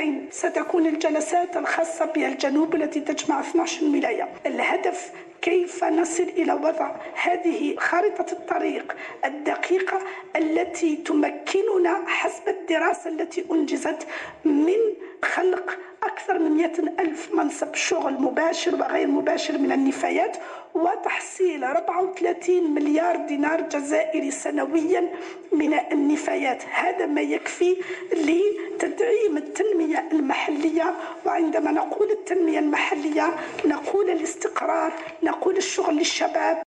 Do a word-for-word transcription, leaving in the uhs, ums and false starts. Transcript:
اثنين ستكون الجلسات الخاصة بالجنوب التي تجمع اثنتي عشرة ولاية. الهدف كيف نصل إلى وضع هذه خارطة الطريق الدقيقة التي تمكننا حسب الدراسة التي أنجزت من خلق أكثر من مئة ألف منصب شغل مباشر وغير مباشر من النفايات، وتحصيل أربعة وثلاثين مليار دينار جزائري سنويا من النفايات. هذا ما يكفي لتدعيم التنمية المحلية. وعندما نقول التنمية المحلية نقول الاستقرار، نقول الشغل للشباب.